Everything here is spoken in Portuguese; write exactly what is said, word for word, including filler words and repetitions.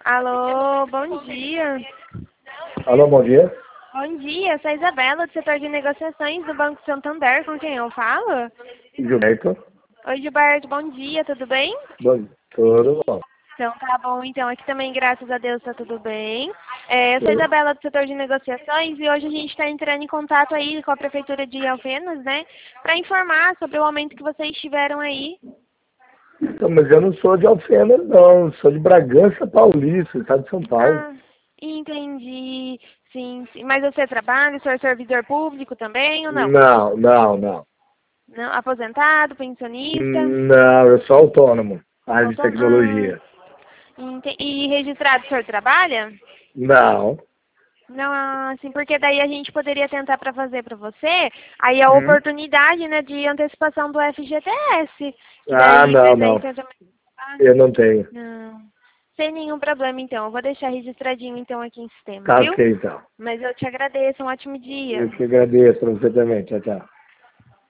Alô, bom dia. Alô, bom dia. Bom dia, sou a Isabela, do setor de negociações do Banco Santander, com quem eu falo? Gilberto. Oi, Gilberto, bom dia, tudo bem? Bom, tudo bom. Então tá bom, então aqui também, graças a Deus, tá tudo bem. É, eu sou a Isabela, do setor de negociações, e hoje a gente está entrando em contato aí com a Prefeitura de Alfenas, né, para informar sobre o aumento que vocês tiveram aí. Então, mas eu não sou de Alfenas, não. Sou de Bragança Paulista, estado de São Paulo. Ah, entendi. Sim, sim. Mas você trabalha, o senhor é servidor público também ou não? Não, não, não. Não, aposentado, pensionista? Não, eu sou autônomo. Área de Autônomo? Ah, tecnologia. ente- e registrado o senhor trabalha? Não. Não, assim, porque daí a gente poderia tentar para fazer para você aí a Hum? oportunidade, né, de antecipação do F G T S, que Ah, daí não, não. apresenta também. Eu não tenho. Não, sem nenhum problema então. Eu vou deixar registradinho então aqui em sistema, Tá viu? ok, então. Mas eu te agradeço, um ótimo dia. Eu que agradeço para você também. Tchau, tchau.